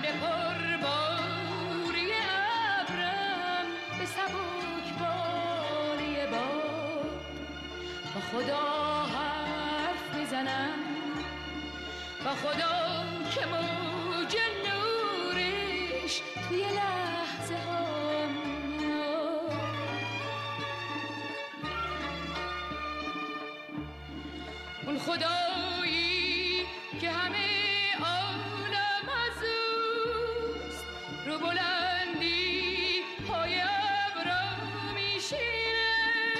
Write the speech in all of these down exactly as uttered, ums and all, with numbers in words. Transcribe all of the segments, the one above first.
به پرباری ابرم، به سبکباری باد با خدا حرف میزنم، با خدا که موج نورش توی لحظه ها میاد. اون خدایی که همه عالم از اوست، رو بلندی پای ابرا میشینه.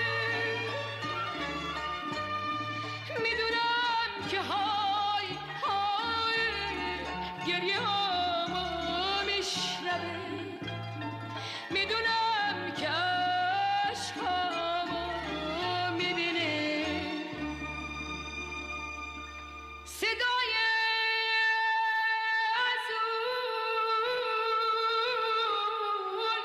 میدونم که های های گریه هامو میشنوه، میدونم که عشقامو میبینه. صدای از اون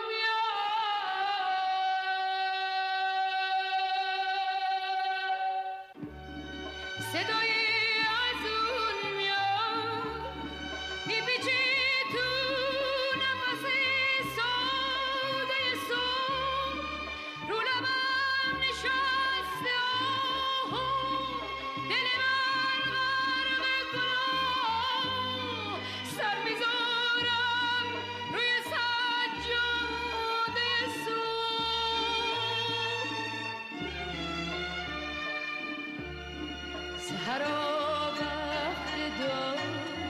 میاد، صدای از اون میاد، میپیچی تو نفس ساده صبح، رو لبم نشسته آها، دل من غرق گناه، سر میذارم روی سجاده صبح. سحرا وقت دار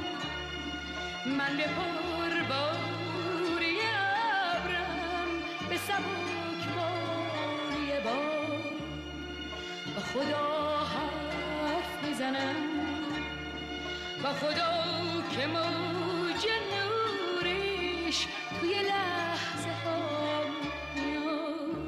من به پرباری ابرم، به سبکباری باد با خدا حرف میزنم، با خدا که موج نورش توی لحظه ها میاد.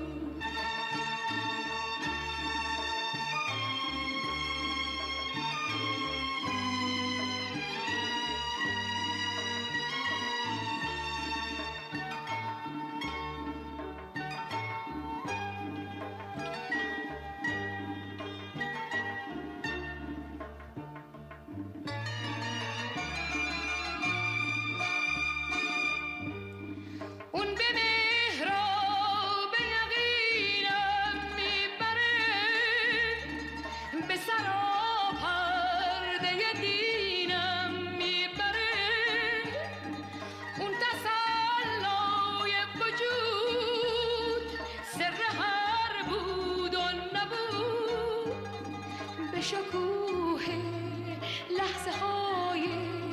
اون به مهراب یقینم میبره، به سراپرده دینم میبره. اون تسلای وجود سر هر بود و نبود، به شکوه لحظه های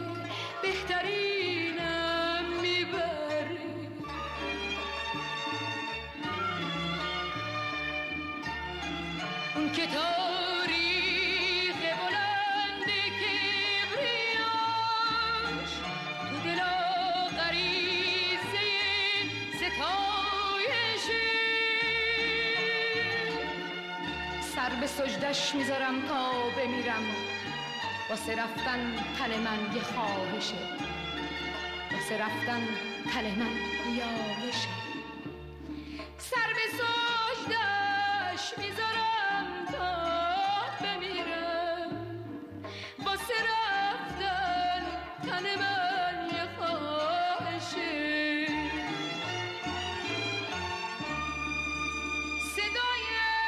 بهترینم میبره. اون که تاریخ بلند کبریاش تو دلا غریزه ستایشه، سر به سجدش میذارم تا بمیرم، واسه رفتن تن من یه خواهشه، واسه رفتن تن من یالشه. سر به سجدش میذارم تا بمیرم، واسه رفتن تن من یه خواهشه. صدای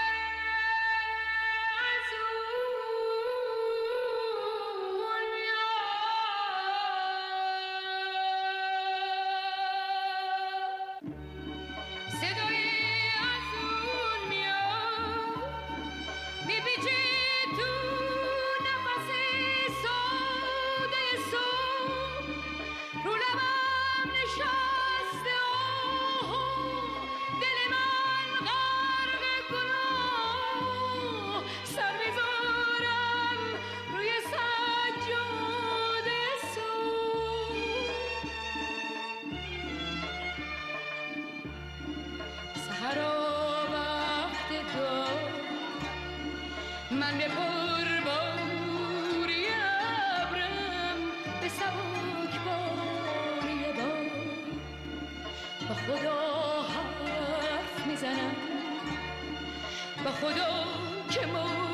از اون میاد، صدای از اون میاد، میپیچی تو نفس ساده صبح، رو لبم نشسته آها، دل من غرق گناه، سر میذارم روی سجاده صبح. سحرا وقت دار من به پرباری ابرم، به سبکباری باد با خدا حرف میزنم، با خدا که موج